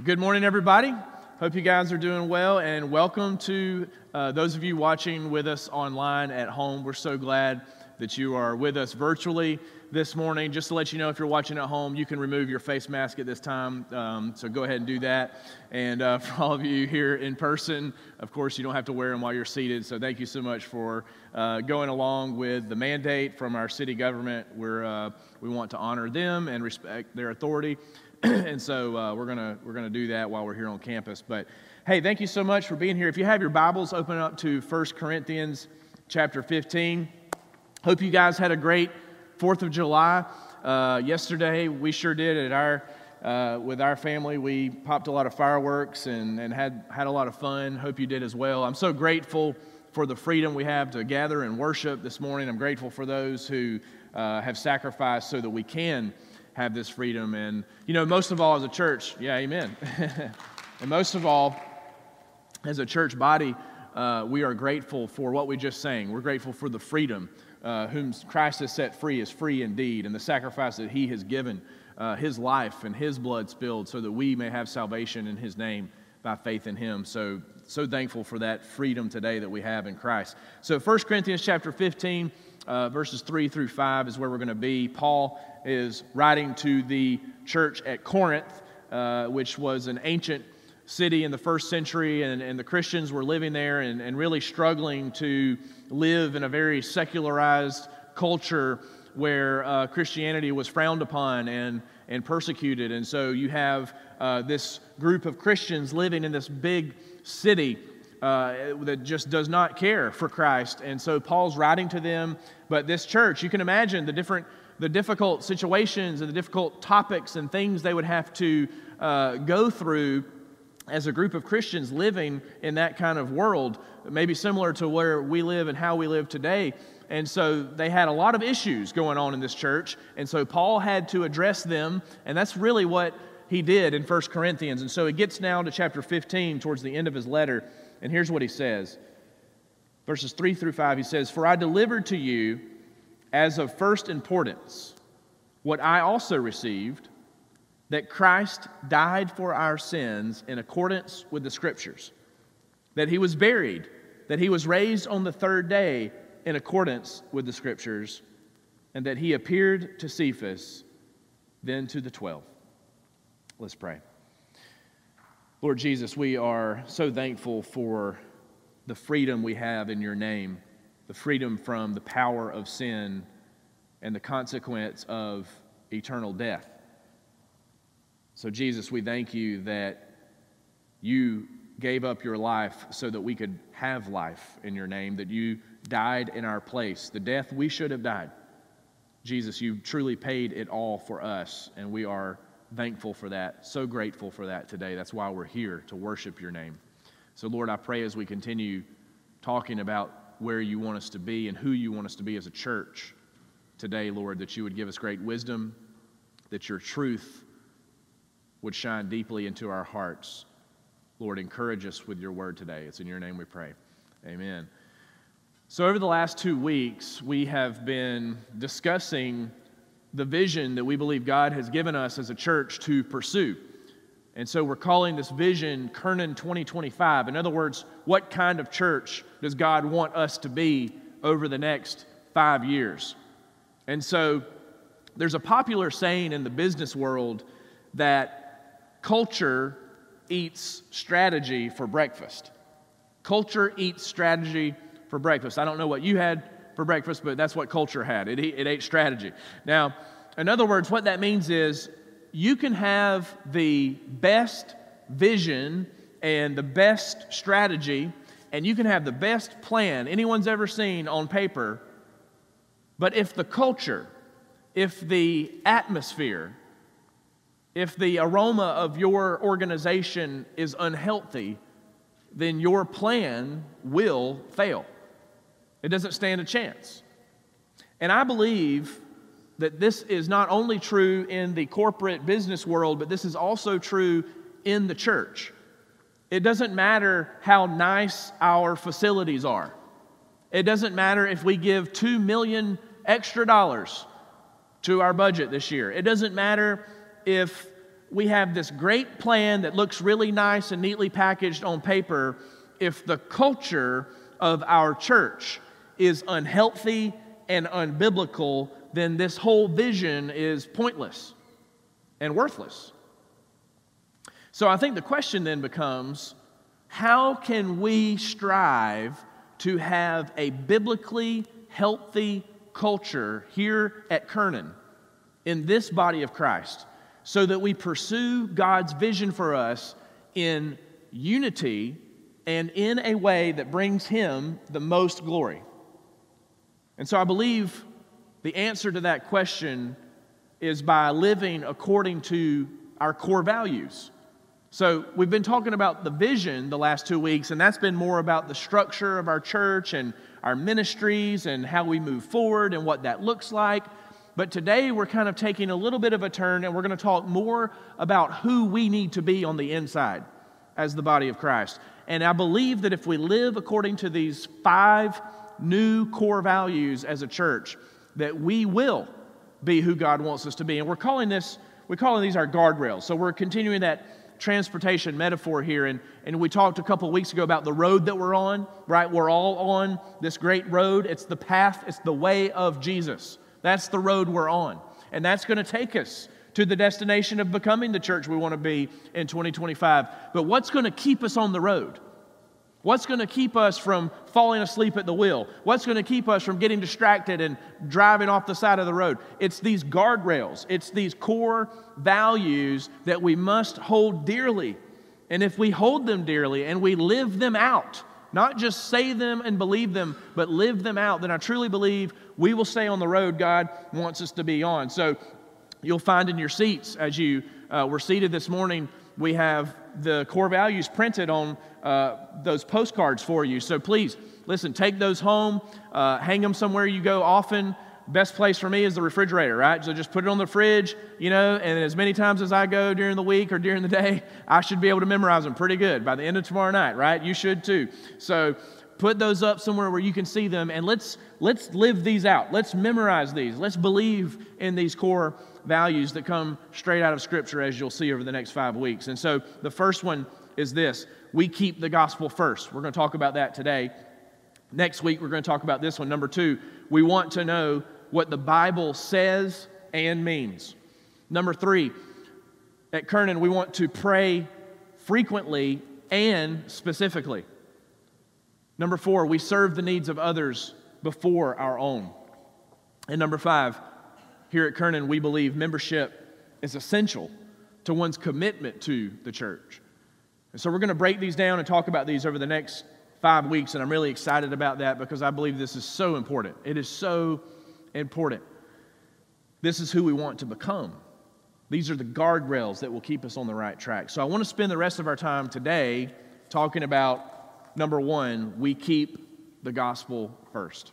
Good morning, everybody. Hope you guys are doing well, and welcome to those of you watching with us online at home. We're so glad that you are with us virtually this morning. Just to let you know, if you're watching at home, you can remove your face mask at this time, so go ahead and do that. And for all of you here in person, of course, you don't have to wear them while you're seated, so thank you so much for going along with the mandate from our city government. We want to honor them and respect their authority. And so we're gonna do that while we're here on campus. But hey, thank you so much for being here. If you have your Bibles, open up to 1 Corinthians chapter 15. Hope you guys had a great 4th of July. Yesterday, we sure did with our family. We popped a lot of fireworks and had a lot of fun. Hope you did as well. I'm so grateful for the freedom we have to gather and worship this morning. I'm grateful for those who have sacrificed so that we can have this freedom. And, you know, most of all as a church, yeah, amen. And most of all, as a church body, we are grateful for what we just sang. We're grateful for the freedom. Whom Christ has set free is free indeed, and the sacrifice that He has given, His life and His blood spilled so that we may have salvation in His name by faith in Him. So thankful for that freedom today that we have in Christ. So 1 Corinthians chapter 15, verses 3 through 5 is where we're going to be. Paul is writing to the church at Corinth, which was an ancient city in the first century, and the Christians were living there and really struggling to live in a very secularized culture where Christianity was frowned upon and persecuted. And so you have this group of Christians living in this big city that just does not care for Christ. And so Paul's writing to them, but this church, you can imagine the difficult situations and the difficult topics and things they would have to go through as a group of Christians living in that kind of world, maybe similar to where we live and how we live today. And so they had a lot of issues going on in this church, and so Paul had to address them, and that's really what he did in 1 Corinthians. And so he gets now to chapter 15 towards the end of his letter, and here's what he says. Verses 3 through 5, he says, "For I delivered to you as of first importance what I also received, that Christ died for our sins in accordance with the Scriptures, that He was buried, that He was raised on the third day in accordance with the Scriptures, and that He appeared to Cephas, then to the 12. Let's pray. Lord Jesus, we are so thankful for the freedom we have in Your name, the freedom from the power of sin and the consequence of eternal death. So Jesus, we thank You that You gave up Your life so that we could have life in Your name, that You died in our place, the death we should have died. Jesus, You truly paid it all for us, and we are thankful for that, so grateful for that today. That's why we're here, to worship Your name. So Lord, I pray as we continue talking about where You want us to be and who You want us to be as a church today, Lord, that You would give us great wisdom, that Your truth would shine deeply into our hearts. Lord, encourage us with Your word today. It's in Your name we pray. Amen. So over the last 2 weeks, we have been discussing the vision that we believe God has given us as a church to pursue. And so we're calling this vision Kernan 2025. In other words, what kind of church does God want us to be over the next 5 years? And so there's a popular saying in the business world that culture eats strategy for breakfast. Culture eats strategy for breakfast. I don't know what you had for breakfast, but that's what culture had. It ate strategy. Now, in other words, what that means is you can have the best vision and the best strategy, and you can have the best plan anyone's ever seen on paper, but if the culture, if the atmosphere, if the aroma of your organization is unhealthy, then your plan will fail. It doesn't stand a chance. And I believe that this is not only true in the corporate business world, but this is also true in the church. It doesn't matter how nice our facilities are. It doesn't matter if we give $2 million extra to our budget this year. It doesn't matter if we have this great plan that looks really nice and neatly packaged on paper, if the culture of our church is unhealthy and unbiblical, then this whole vision is pointless and worthless. So I think the question then becomes, how can we strive to have a biblically healthy culture here at Kernan in this body of Christ, so that we pursue God's vision for us in unity and in a way that brings Him the most glory? And so I believe the answer to that question is by living according to our core values. So we've been talking about the vision the last 2 weeks, and that's been more about the structure of our church and our ministries and how we move forward and what that looks like. But today we're kind of taking a little bit of a turn, and we're going to talk more about who we need to be on the inside as the body of Christ. And I believe that if we live according to these 5 new core values as a church, that we will be who God wants us to be. And we're calling these our guardrails. So we're continuing that transportation metaphor here, and we talked a couple of weeks ago about the road that we're on, right? We're all on this great road. It's the path, it's the way of Jesus. That's the road we're on, and that's going to take us to the destination of becoming the church we want to be in 2025. But what's going to keep us on the road? What's going to keep us from falling asleep at the wheel? What's going to keep us from getting distracted and driving off the side of the road? It's these guardrails. It's these core values that we must hold dearly. And if we hold them dearly and we live them out, not just say them and believe them, but live them out, then I truly believe we will stay on the road God wants us to be on. So you'll find in your seats, as you were seated this morning, we have the core values printed on those postcards for you. So please, listen, take those home, hang them somewhere you go often. Best place for me is the refrigerator, right? So just put it on the fridge, and as many times as I go during the week or during the day, I should be able to memorize them pretty good by the end of tomorrow night, right? You should too. So put those up somewhere where you can see them, and let's live these out. Let's memorize these. Let's believe in these core values that come straight out of Scripture, as you'll see over the next 5 weeks. And so the first one is this: we keep the gospel first. We're going to talk about that today. Next week, we're going to talk about this one. Number 2, we want to know what the Bible says and means. Number 3, at Kernan, we want to pray frequently and specifically. Number 4, we serve the needs of others before our own. And number 5, here at Kernan, we believe membership is essential to one's commitment to the church. And so we're going to break these down and talk about these over the next 5 weeks, and I'm really excited about that because I believe this is so important. It is so important. This is who we want to become. These are the guardrails that will keep us on the right track. So I want to spend the rest of our time today talking about, number 1, we keep the gospel first.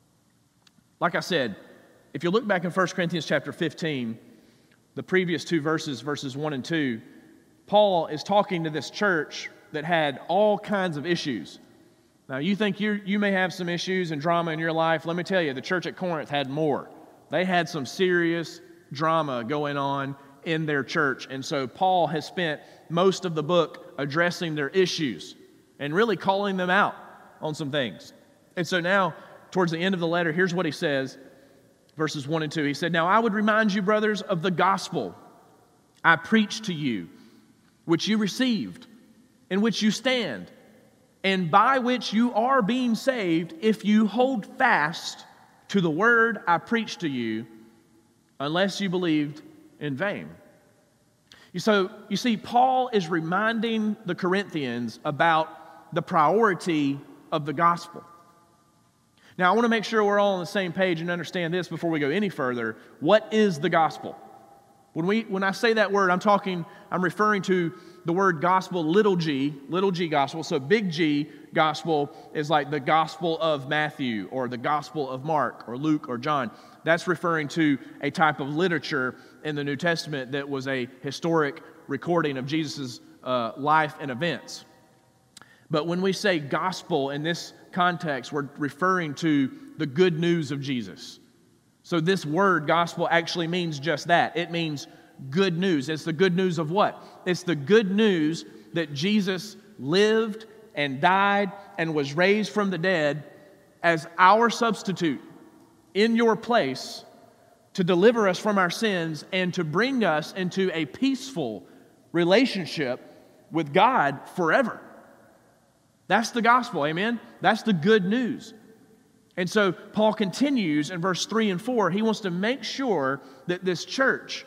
Like I said, if you look back in 1 Corinthians chapter 15, the previous 2 verses, verses 1 and 2, Paul is talking to this church that had all kinds of issues. Now, you think you may have some issues and drama in your life. Let me tell you, the church at Corinth had more. They had some serious drama going on in their church. And so Paul has spent most of the book addressing their issues and really calling them out on some things. And so now, towards the end of the letter, here's what he says, verses 1 and 2. He said, "Now I would remind you, brothers, of the gospel I preached to you, which you received, in which you stand, and by which you are being saved, if you hold fast to the word I preached to you, unless you believed in vain." So you see, Paul is reminding the Corinthians about the priority of the gospel. Now, I want to make sure we're all on the same page and understand this before we go any further. What is the gospel? When I say that word, I'm referring to the word gospel, little g gospel. So big G gospel is like the gospel of Matthew or the gospel of Mark or Luke or John. That's referring to a type of literature in the New Testament that was a historic recording of Jesus' life and events. But when we say gospel in this context, we're referring to the good news of Jesus. So this word gospel actually means just that. It means good news. It's the good news of what? It's the good news that Jesus lived and died and was raised from the dead as our substitute in your place to deliver us from our sins and to bring us into a peaceful relationship with God forever. That's the gospel, amen? That's the good news. And so Paul continues in verse 3 and 4. He wants to make sure that this church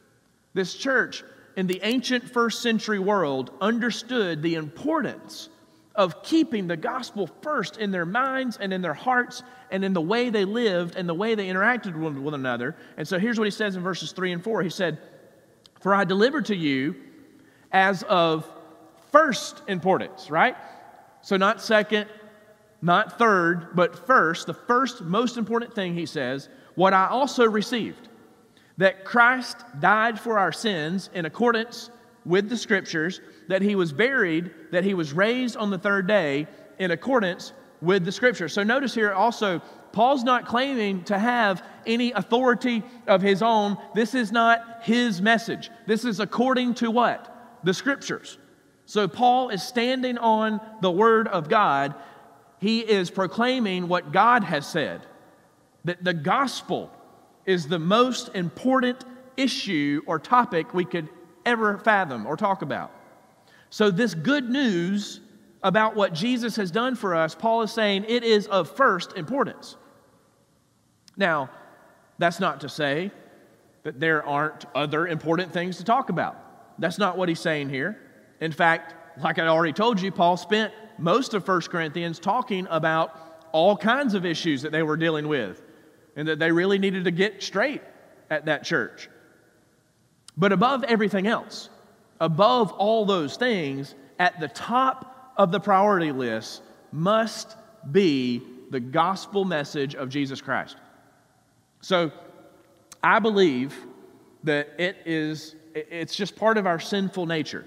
in the ancient first century world understood the importance of keeping the gospel first in their minds and in their hearts and in the way they lived and the way they interacted with one another. And so here's what he says in verses 3 and 4. He said, "For I delivered to you as of first importance," right? So not second, not third, but first, the first most important thing, he says, "what I also received, that Christ died for our sins in accordance with the Scriptures, that he was buried, that he was raised on the third day in accordance with the Scriptures." So notice here also, Paul's not claiming to have any authority of his own. This is not his message. This is according to what? The Scriptures. So Paul is standing on the Word of God. He is proclaiming what God has said, that the gospel is the most important issue or topic we could ever fathom or talk about. So this good news about what Jesus has done for us, Paul is saying it is of first importance. Now, that's not to say that there aren't other important things to talk about. That's not what he's saying here. In fact, like I already told you, Paul spent most of 1 Corinthians talking about all kinds of issues that they were dealing with and that they really needed to get straight at that church. But above everything else, above all those things, at the top of the priority list must be the gospel message of Jesus Christ. So I believe that it's just part of our sinful nature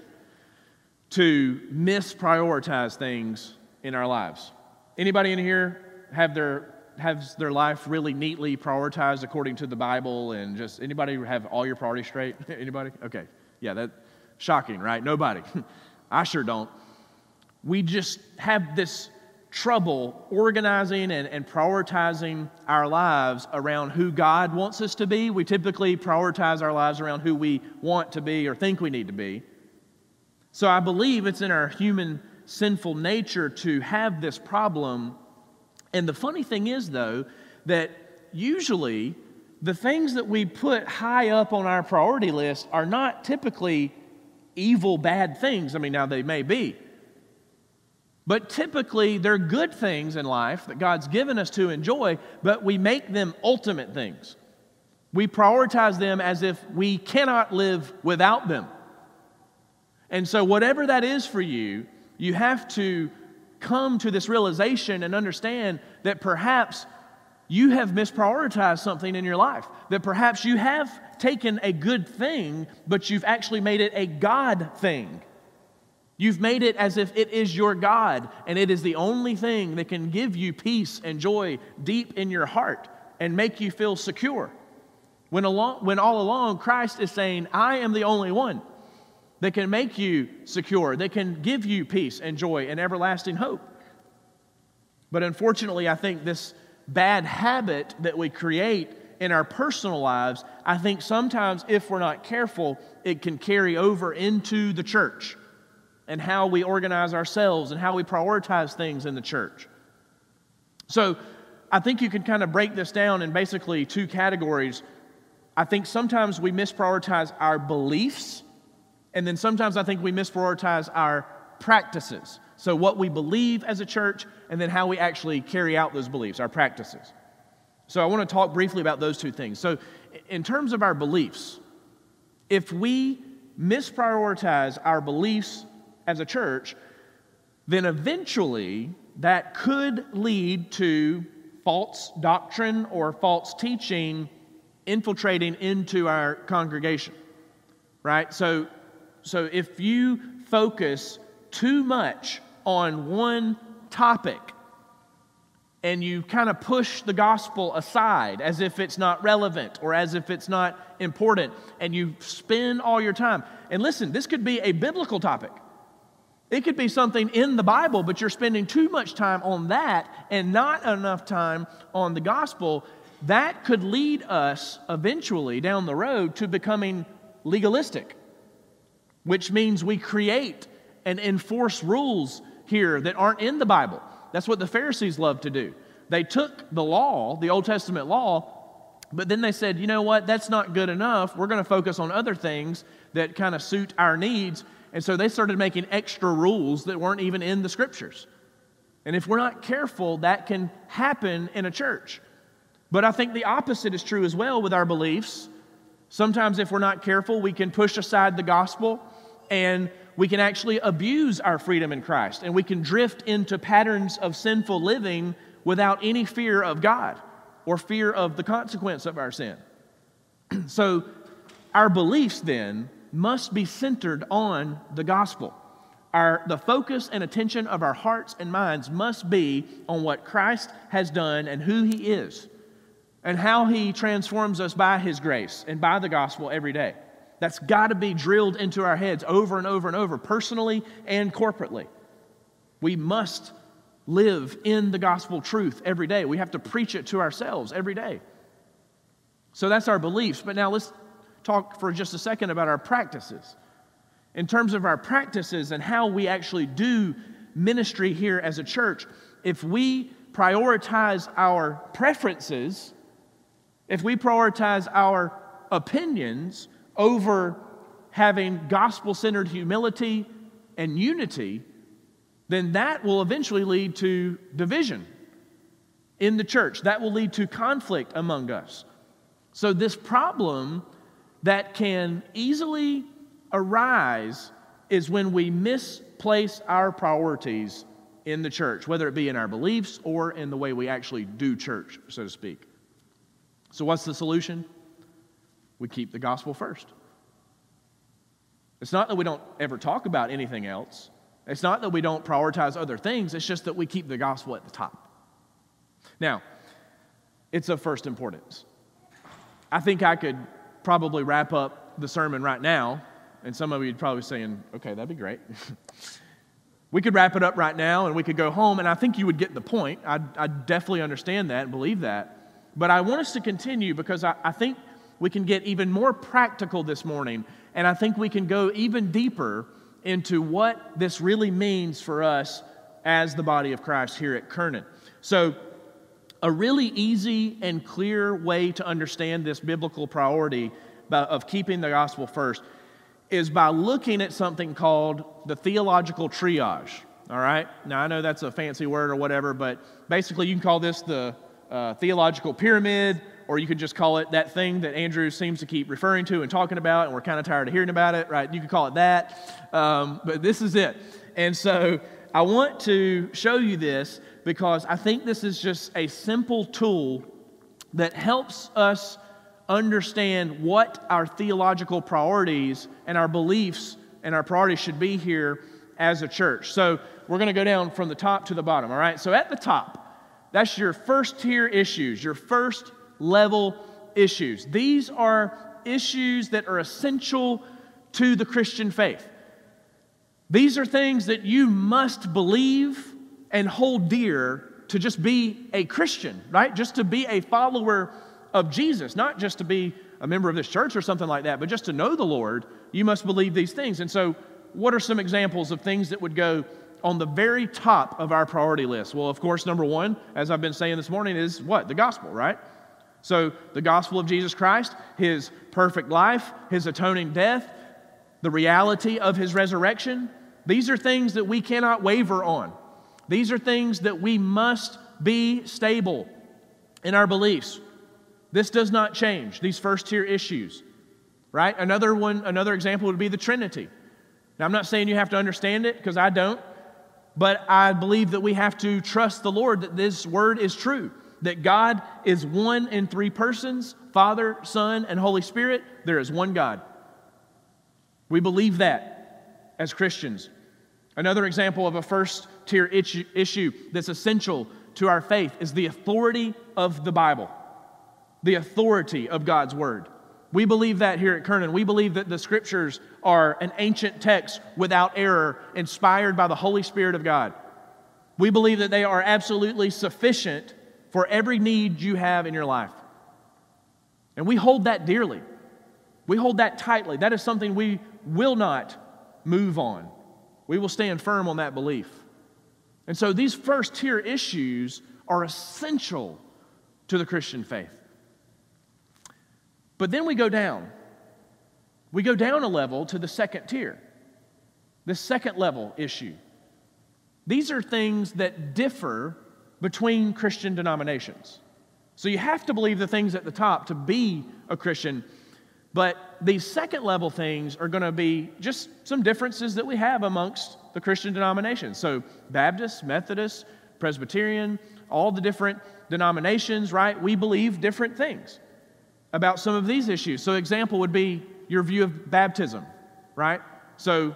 to misprioritize things in our lives. Anybody in here has their life really neatly prioritized according to the Bible, and just anybody have all your priorities straight? Anybody? Okay. Yeah, that's shocking, right? Nobody. I sure don't. We just have this trouble organizing and prioritizing our lives around who God wants us to be. We typically prioritize our lives around who we want to be or think we need to be. So I believe it's in our human sinful nature to have this problem. And the funny thing is, though, that usually the things that we put high up on our priority list are not typically evil, bad things. I mean, now they may be. But typically they're good things in life that God's given us to enjoy, but we make them ultimate things. We prioritize them as if we cannot live without them. And so whatever that is for you, you have to come to this realization and understand that perhaps you have misprioritized something in your life. That perhaps you have taken a good thing, but you've actually made it a God thing. You've made it as if it is your God, and it is the only thing that can give you peace and joy deep in your heart and make you feel secure. When all along Christ is saying, I am the only one that can make you secure, that can give you peace and joy and everlasting hope. But unfortunately, I think this bad habit that we create in our personal lives, I think sometimes if we're not careful, it can carry over into the church and how we organize ourselves and how we prioritize things in the church. So I think you can kind of break this down in basically two categories. I think sometimes we misprioritize our beliefs, and then sometimes I think we misprioritize our practices. So what we believe as a church, and then how we actually carry out those beliefs, our practices. So I want to talk briefly about those two things. So in terms of our beliefs, if we misprioritize our beliefs as a church, then eventually that could lead to false doctrine or false teaching infiltrating into our congregation, right? So if you focus too much on one topic, and you kind of push the gospel aside as if it's not relevant or as if it's not important, and you spend all your time. And listen, this could be a biblical topic. It could be something in the Bible, but you're spending too much time on that and not enough time on the gospel. That could lead us eventually down the road to becoming legalistic, which means we create and enforce rules here that aren't in the Bible. That's what the Pharisees loved to do. They took the law, the Old Testament law, but then they said, you know what, that's not good enough. We're going to focus on other things that kind of suit our needs. And so they started making extra rules that weren't even in the Scriptures. And if we're not careful, that can happen in a church. But I think the opposite is true as well with our beliefs. Sometimes if we're not careful, we can push aside the gospel and we can actually abuse our freedom in Christ, and we can drift into patterns of sinful living without any fear of God or fear of the consequence of our sin. So our beliefs then must be centered on the gospel. The focus and attention of our hearts and minds must be on what Christ has done and who He is and how He transforms us by His grace and by the gospel every day. That's got to be drilled into our heads over and over and over, personally and corporately. We must live in the gospel truth every day. We have to preach it to ourselves every day. So that's our beliefs. But now let's talk for just a second about our practices. In terms of our practices and how we actually do ministry here as a church, if we prioritize our preferences, if we prioritize our opinions over having gospel-centered humility and unity, then that will eventually lead to division in the church. That will lead to conflict among us. So this problem that can easily arise is when we misplace our priorities in the church, whether it be in our beliefs or in the way we actually do church, so to speak. So what's the solution? We keep the gospel first. It's not that we don't ever talk about anything else. It's not that we don't prioritize other things. It's just that we keep the gospel at the top. Now, it's of first importance. I think I could probably wrap up the sermon right now, and some of you would probably be saying, okay, that'd be great. We could wrap it up right now, and we could go home, and I think you would get the point. I definitely understand that and believe that. But I want us to continue because I think we can get even more practical this morning, and I think we can go even deeper into what this really means for us as the body of Christ here at Kernan. So, a really easy and clear way to understand this biblical priority of keeping the gospel first is by looking at something called the theological triage. All right? Now, I know that's a fancy word or whatever, but basically you can call this the theological pyramid, or you could just call it that thing that Andrew seems to keep referring to and talking about, and we're kind of tired of hearing about it, right? You could call it that, but this is it. And so I want to show you this because I think this is just a simple tool that helps us understand what our theological priorities and our beliefs and our priorities should be here as a church. So we're going to go down from the top to the bottom, all right? So at the top, that's your first tier issues, your first level issues. These are issues that are essential to the Christian faith. These are things that you must believe and hold dear to just be a Christian, right? Just to be a follower of Jesus, not just to be a member of this church or something like that, but just to know the Lord, you must believe these things. And so what are some examples of things that would go on the very top of our priority list? Well, of course, number one, as I've been saying this morning, is what? The gospel, right? So the gospel of Jesus Christ, His perfect life, His atoning death, the reality of His resurrection, these are things that we cannot waver on. These are things that we must be stable in our beliefs. This does not change, these first tier issues, right? Another example would be the Trinity. Now, I'm not saying you have to understand it, because I don't, but I believe that we have to trust the Lord that this word is true, that God is one in three persons, Father, Son, and Holy Spirit. There is one God. We believe that as Christians. Another example of a first tier issue that's essential to our faith is the authority of the Bible, the authority of God's Word. We believe that here at Kernan. We believe that the Scriptures are an ancient text without error, inspired by the Holy Spirit of God. We believe that they are absolutely sufficient for every need you have in your life. And we hold that dearly. We hold that tightly. That is something we will not move on. We will stand firm on that belief. And so these first tier issues are essential to the Christian faith. But then we go down. We go down a level to the second tier, the second level issue. These are things that differ between Christian denominations. So you have to believe the things at the top to be a Christian, but these second level things are going to be just some differences that we have amongst the Christian denominations. So Baptist, Methodist, Presbyterian, all the different denominations, right? We believe different things about some of these issues. So example would be your view of baptism, right? So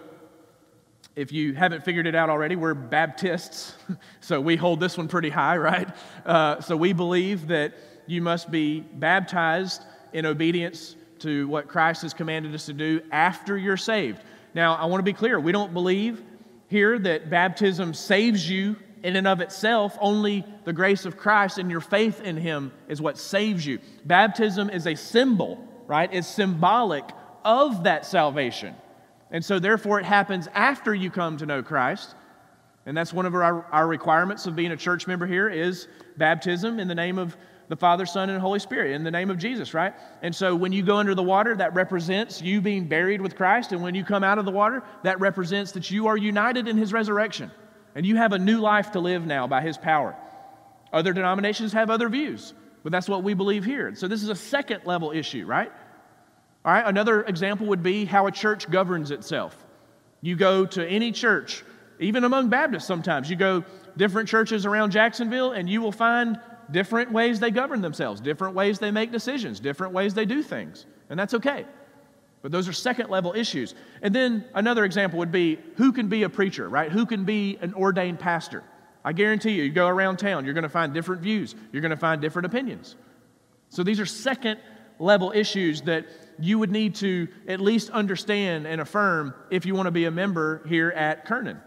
if you haven't figured it out already, we're Baptists, so we hold this one pretty high, right? So we believe that you must be baptized in obedience to what Christ has commanded us to do after you're saved. Now, I want to be clear. We don't believe here that baptism saves you in and of itself. Only the grace of Christ and your faith in Him is what saves you. Baptism is a symbol, right? It's symbolic of that salvation. And so therefore it happens after you come to know Christ. And that's one of our requirements of being a church member here is baptism in the name of the Father, Son, and Holy Spirit, in the name of Jesus, right? And so when you go under the water, that represents you being buried with Christ. And when you come out of the water, that represents that you are united in His resurrection. And you have a new life to live now by His power. Other denominations have other views, but that's what we believe here. So this is a second level issue, right? All right, another example would be how a church governs itself. You go to any church, even among Baptists sometimes, you go different churches around Jacksonville and you will find different ways they govern themselves, different ways they make decisions, different ways they do things, and that's okay. But those are second level issues. And then another example would be who can be a preacher, right? Who can be an ordained pastor? I guarantee you go around town, you're going to find different views, you're going to find different opinions. So these are second level issues that you would need to at least understand and affirm if you want to be a member here at Kernan.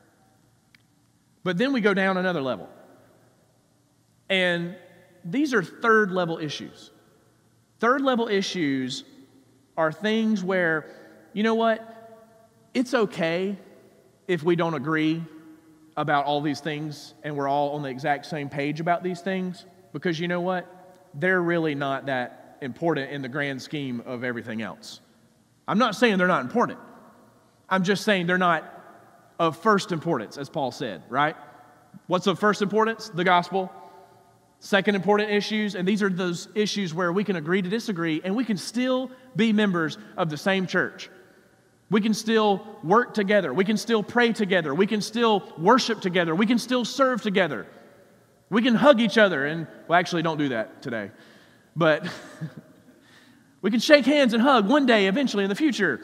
But then we go down another level. And these are third level issues. Third level issues are things where, you know what, it's okay if we don't agree about all these things and we're all on the exact same page about these things, because you know what, they're really not that important in the grand scheme of everything else. I'm not saying they're not important. I'm just saying they're not of first importance, as Paul said, right? What's of first importance? The gospel. Second important issues, and these are those issues where we can agree to disagree, and we can still be members of the same church. We can still work together. We can still pray together. We can still worship together. We can still serve together. We can hug each other, and, well, actually, don't do that today. But we can shake hands and hug one day, eventually, in the future.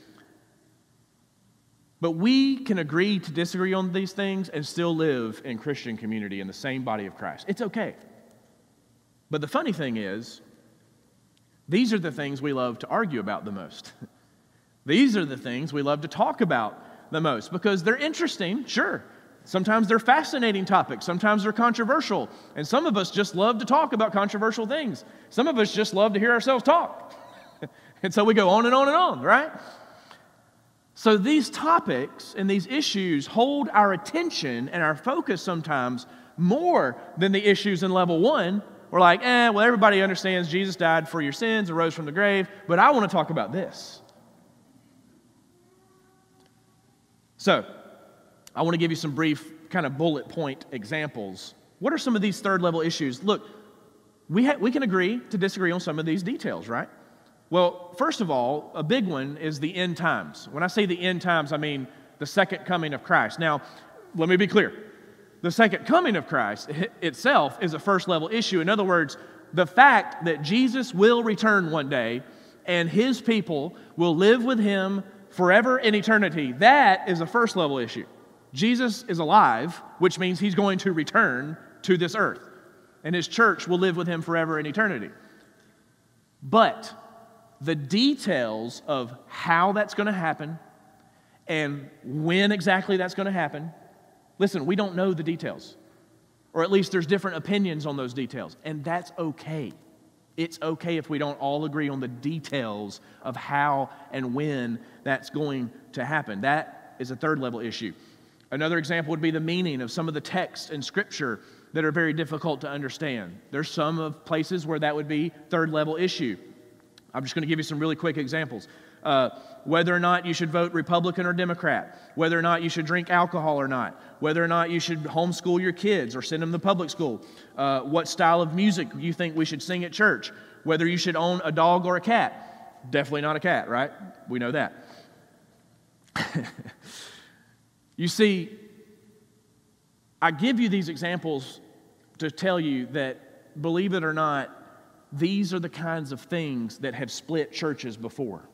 But we can agree to disagree on these things and still live in Christian community in the same body of Christ. It's okay. But the funny thing is, these are the things we love to argue about the most. These are the things we love to talk about the most because they're interesting, sure. Sometimes they're fascinating topics. Sometimes they're controversial. And some of us just love to talk about controversial things. Some of us just love to hear ourselves talk. And so we go on and on and on, right? So these topics and these issues hold our attention and our focus sometimes more than the issues in level one. We're like, well, everybody understands Jesus died for your sins, arose from the grave, but I want to talk about this. So, I want to give you some brief kind of bullet point examples. What are some of these third level issues? Look, we can agree to disagree on some of these details, right? Well, first of all, a big one is the end times. When I say the end times, I mean the second coming of Christ. Now, let me be clear. The second coming of Christ itself is a first level issue. In other words, the fact that Jesus will return one day and His people will live with Him forever in eternity, that is a first level issue. Jesus is alive, which means He's going to return to this earth, and his church will live with him forever in eternity. But the details of how that's going to happen and when exactly that's going to happen, listen, we don't know the details. Or at least there's different opinions on those details, and that's okay. It's okay if we don't all agree on the details of how and when that's going to happen. That is a third level issue. Another example would be the meaning of some of the texts in Scripture that are very difficult to understand. There's some of places where that would be third level issue. I'm just going to give you some really quick examples. Whether or not you should vote Republican or Democrat, whether or not you should drink alcohol or not, whether or not you should homeschool your kids or send them to public school, what style of music you think we should sing at church, whether you should own a dog or a cat. Definitely not a cat, right? We know that. You see, I give you these examples to tell you that, believe it or not, these are the kinds of things that have split churches before.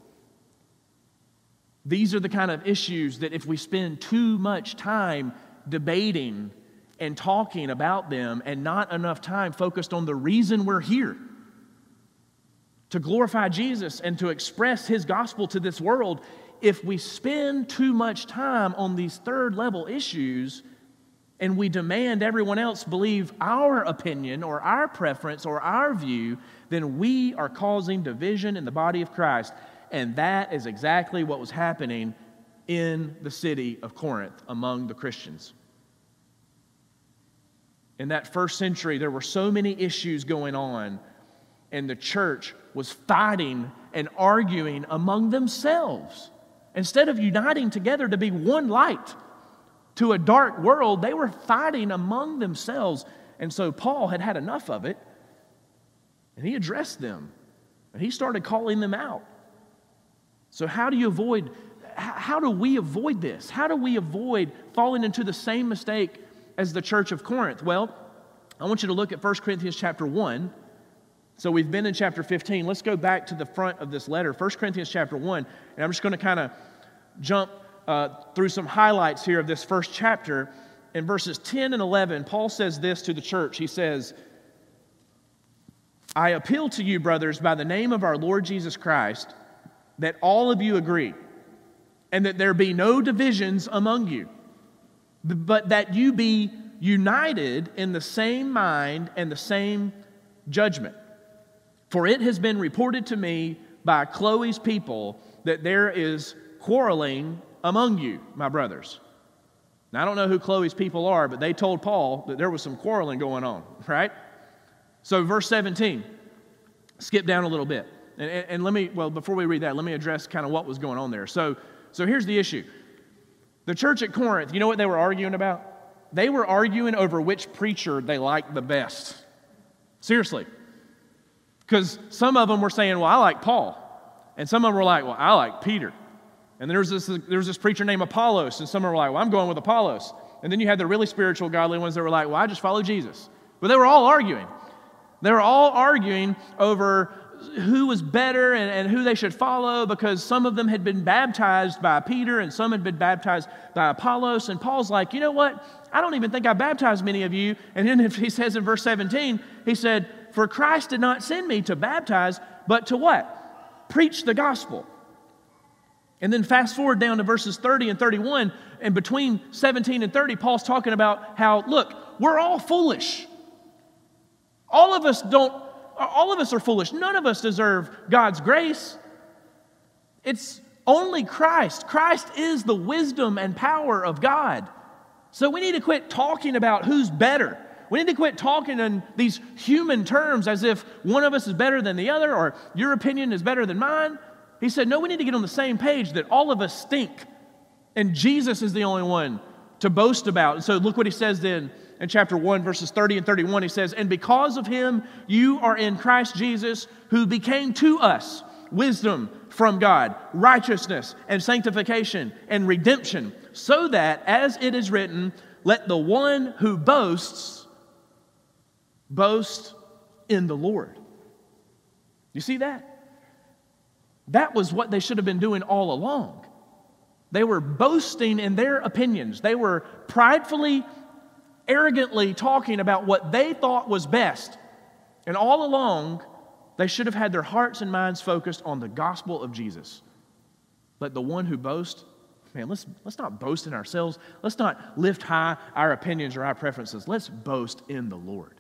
These are the kind of issues that if we spend too much time debating and talking about them and not enough time focused on the reason we're here, to glorify Jesus and to express His gospel to this world, if we spend too much time on these third level issues and we demand everyone else believe our opinion or our preference or our view, then we are causing division in the body of Christ. And that is exactly what was happening in the city of Corinth among the Christians. In that first century, there were so many issues going on, and the church was fighting and arguing among themselves. Instead of uniting together to be one light to a dark world, they were fighting among themselves. And so Paul had had enough of it, and he addressed them, and he started calling them out. So how do we avoid this? How do we avoid falling into the same mistake as the church of Corinth? Well, I want you to look at 1 Corinthians chapter 1. So we've been in chapter 15. Let's go back to the front of this letter, 1 Corinthians chapter 1. And I'm just going to kind of jump through some highlights here of this first chapter. In verses 10 and 11, Paul says this to the church. He says, I appeal to you, brothers, by the name of our Lord Jesus Christ, that all of you agree, and that there be no divisions among you, but that you be united in the same mind and the same judgment. For it has been reported to me by Chloe's people that there is quarreling among you, my brothers. Now, I don't know who Chloe's people are, but they told Paul that there was some quarreling going on, right? So verse 17, skip down a little bit. And before we read that, let me address kind of what was going on there. So here's the issue. The church at Corinth, you know what they were arguing about? They were arguing over which preacher they liked the best. Seriously. Because some of them were saying, well, I like Paul. And some of them were like, well, I like Peter. And there was this preacher named Apollos, and some of them were like, well, I'm going with Apollos. And then you had the really spiritual, godly ones that were like, well, I just follow Jesus. But they were all arguing. They were all arguing over who was better and who they should follow, because some of them had been baptized by Peter and some had been baptized by Apollos. And Paul's like, you know what? I don't even think I baptized many of you. And then he says in verse 17, he said, for Christ did not send me to baptize, but to what? Preach the gospel. And then fast forward down to verses 30 and 31, and between 17 and 30, Paul's talking about how, look, we're all foolish. All of us are foolish. None of us deserve God's grace. It's only Christ. Christ is the wisdom and power of God. So we need to quit talking about who's better. We need to quit talking in these human terms as if one of us is better than the other or your opinion is better than mine. He said, no, we need to get on the same page that all of us stink and Jesus is the only one to boast about. And so look what he says then in chapter 1, verses 30 and 31. He says, and because of him, you are in Christ Jesus, who became to us wisdom from God, righteousness and sanctification and redemption, so that, as it is written, let the one who boasts, boast in the Lord. You see that? That was what they should have been doing all along. They were boasting in their opinions. They were pridefully arrogantly talking about what they thought was best. And all along, they should have had their hearts and minds focused on the gospel of Jesus. Let the one who boasts, man, let's not boast in ourselves. Let's not lift high our opinions or our preferences. Let's boast in the Lord.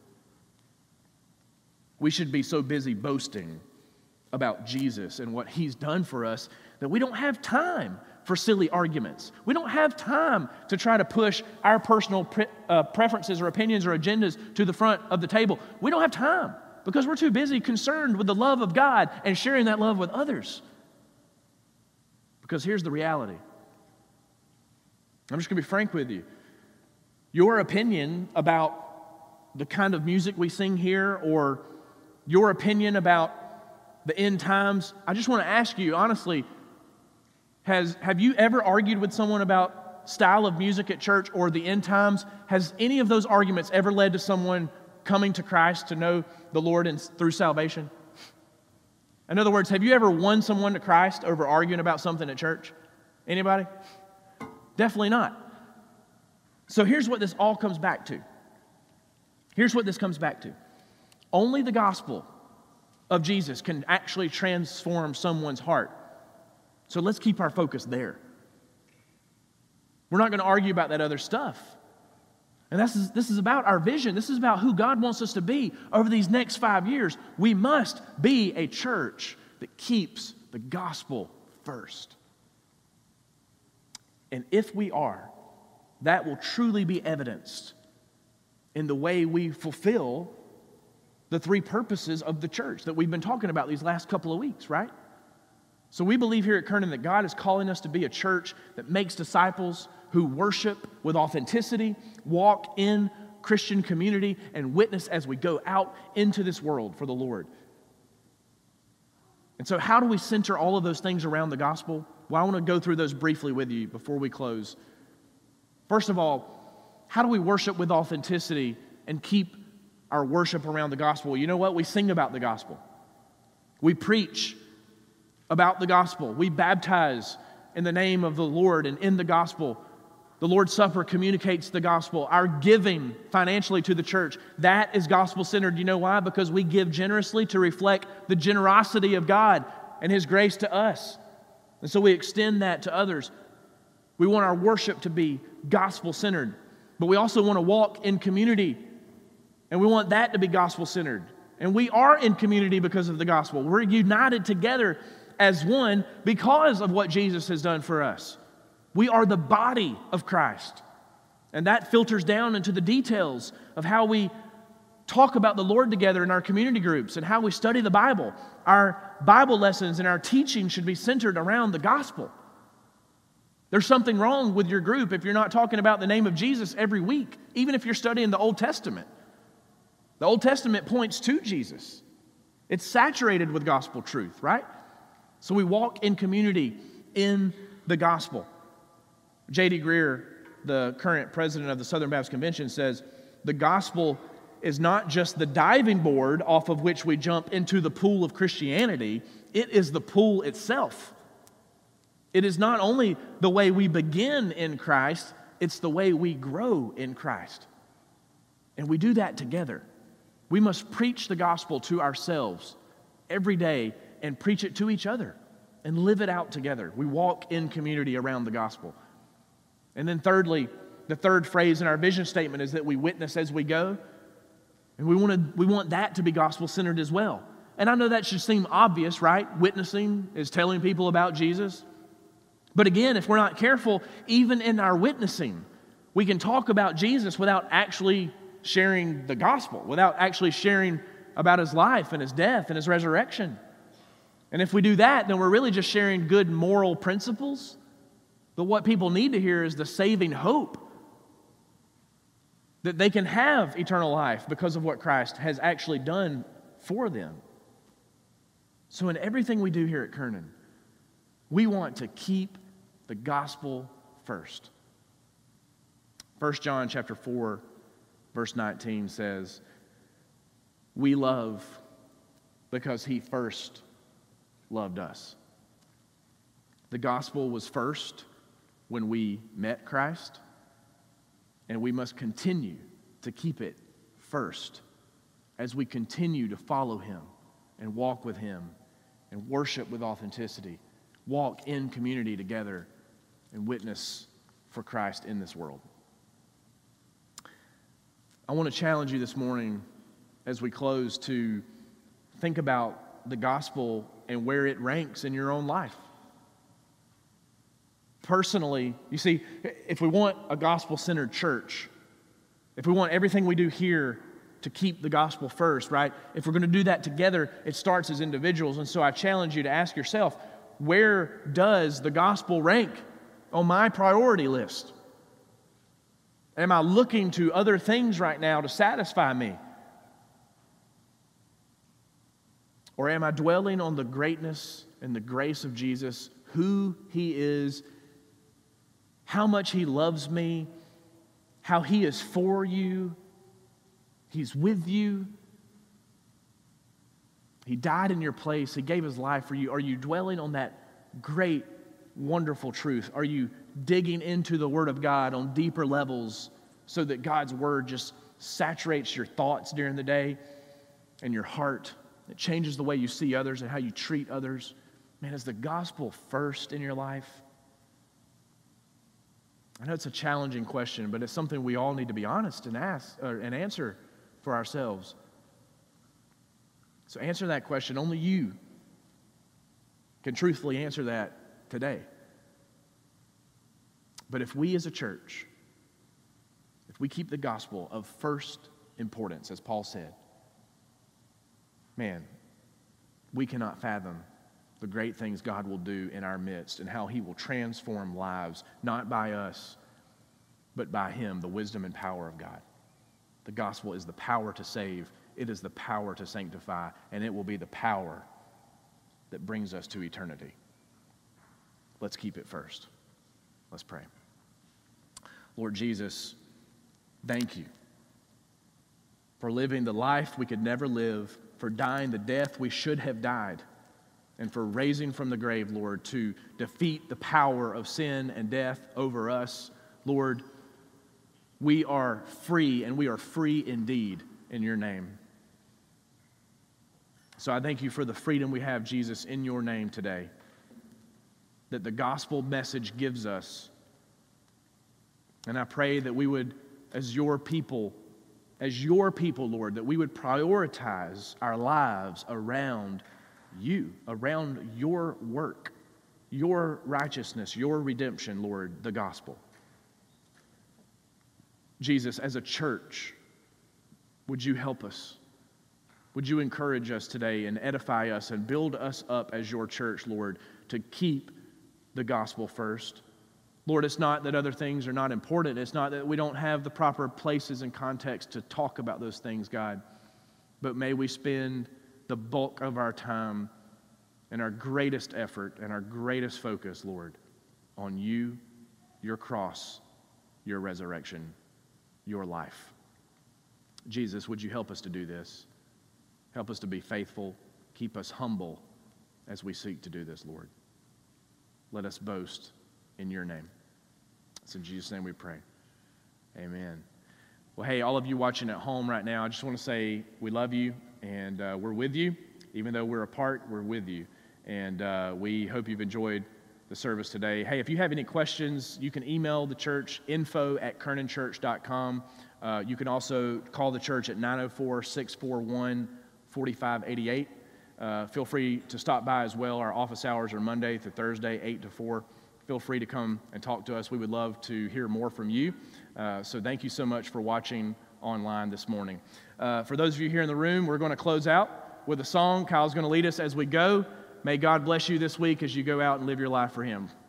We should be so busy boasting about Jesus and what He's done for us that we don't have time for silly arguments. We don't have time to try to push our personal preferences or opinions or agendas to the front of the table. We don't have time because we're too busy concerned with the love of God and sharing that love with others. Because here's the reality. I'm just going to be frank with you. Your opinion about the kind of music we sing here, or your opinion about the end times, I just want to ask you, honestly, have you ever argued with someone about style of music at church or the end times? Has any of those arguments ever led to someone coming to Christ to know the Lord and through salvation? In other words, have you ever won someone to Christ over arguing about something at church? Anybody? Definitely not. So here's what this all comes back to. Here's what this comes back to. Only the gospel of Jesus can actually transform someone's heart. So let's keep our focus there. We're not going to argue about that other stuff. And this is about our vision. This is about who God wants us to be over these next 5 years. We must be a church that keeps the gospel first. And if we are, that will truly be evidenced in the way we fulfill the three purposes of the church that we've been talking about these last couple of weeks, right? So we believe here at Kernan that God is calling us to be a church that makes disciples who worship with authenticity, walk in Christian community, and witness as we go out into this world for the Lord. And so how do we center all of those things around the gospel? Well, I want to go through those briefly with you before we close. First of all, how do we worship with authenticity and keep our worship around the gospel? You know what? We sing about the gospel. We preach about the gospel. We baptize in the name of the Lord and in the gospel. The Lord's Supper communicates the gospel. Our giving financially to the church, that is gospel-centered. You know why? Because we give generously to reflect the generosity of God and His grace to us. And so we extend that to others. We want our worship to be gospel-centered, but we also want to walk in community, and we want that to be gospel-centered. And we are in community because of the gospel. We're united together as one because of what Jesus has done for us. We are the body of Christ. And that filters down into the details of how we talk about the Lord together in our community groups and how we study the Bible. Our Bible lessons and our teaching should be centered around the gospel. There's something wrong with your group if you're not talking about the name of Jesus every week, even if you're studying the Old Testament. The Old Testament points to Jesus. It's saturated with gospel truth, right? So we walk in community in the gospel. J.D. Greear, the current president of the Southern Baptist Convention, says, the gospel is not just the diving board off of which we jump into the pool of Christianity, it is the pool itself. It is not only the way we begin in Christ, it's the way we grow in Christ. And we do that together. We must preach the gospel to ourselves every day and preach it to each other and live it out together. We walk in community around the gospel. And then thirdly, the third phrase in our vision statement is that we witness as we go. And we want that to be gospel-centered as well. And I know that should seem obvious, right? Witnessing is telling people about Jesus. But again, if we're not careful, even in our witnessing, we can talk about Jesus without actually sharing the gospel, without actually sharing about His life and His death and His resurrection. And if we do that, then we're really just sharing good moral principles. But what people need to hear is the saving hope that they can have eternal life because of what Christ has actually done for them. So in everything we do here at Kernan, we want to keep the gospel first. 1 John chapter 4, verse 19 says, we love because He first loved us. The gospel was first when we met Christ, and we must continue to keep it first as we continue to follow him and walk with him and worship with authenticity, walk in community together and witness for Christ in this world. I want to challenge you this morning as we close to think about the gospel and where it ranks in your own life. Personally, you see, if we want a gospel-centered church, if we want everything we do here to keep the gospel first, right? If we're going to do that together, it starts as individuals. And so I challenge you to ask yourself, where does the gospel rank on my priority list? Am I looking to other things right now to satisfy me? Or am I dwelling on the greatness and the grace of Jesus, who he is, how much he loves me, how he is for you, he's with you, he died in your place, he gave his life for you? Are you dwelling on that great, wonderful truth? Are you digging into the Word of God on deeper levels so that God's Word just saturates your thoughts during the day and your heart? It changes the way you see others and how you treat others. Man, is the gospel first in your life? I know it's a challenging question, but it's something we all need to be honest and answer for ourselves. So answer that question. Only you can truthfully answer that today. But if we as a church, if we keep the gospel of first importance, as Paul said, man, we cannot fathom the great things God will do in our midst and how he will transform lives, not by us, but by him, the wisdom and power of God. The gospel is the power to save. It is the power to sanctify, and it will be the power that brings us to eternity. Let's keep it first. Let's pray. Lord Jesus, thank you for living the life we could never live, for dying the death we should have died, and for raising from the grave, Lord, to defeat the power of sin and death over us. Lord, we are free, and we are free indeed in your name. So I thank you for the freedom we have, Jesus, in your name today, that the gospel message gives us. And I pray that we would, as your people, Lord, that we would prioritize our lives around you, around your work, your righteousness, your redemption, Lord, the gospel. Jesus, as a church, would you help us? Would you encourage us today and edify us and build us up as your church, Lord, to keep the gospel first? Lord, it's not that other things are not important. It's not that we don't have the proper places and context to talk about those things, God. But may we spend the bulk of our time and our greatest effort and our greatest focus, Lord, on you, your cross, your resurrection, your life. Jesus, would you help us to do this? Help us to be faithful. Keep us humble as we seek to do this, Lord. Let us boast in your name. It's in Jesus' name we pray. Amen. Well, hey, all of you watching at home right now, I just want to say we love you and we're with you. Even though we're apart, we're with you. And we hope you've enjoyed the service today. Hey, if you have any questions, you can email the church, info@kernanchurch.com. You can also call the church at 904-641-4588. Feel free to stop by as well. Our office hours are Monday through Thursday, 8 to 4. Feel free to come and talk to us. We would love to hear more from you. So thank you so much for watching online this morning. For those of you here in the room, we're going to close out with a song. Kyle's going to lead us as we go. May God bless you this week as you go out and live your life for him.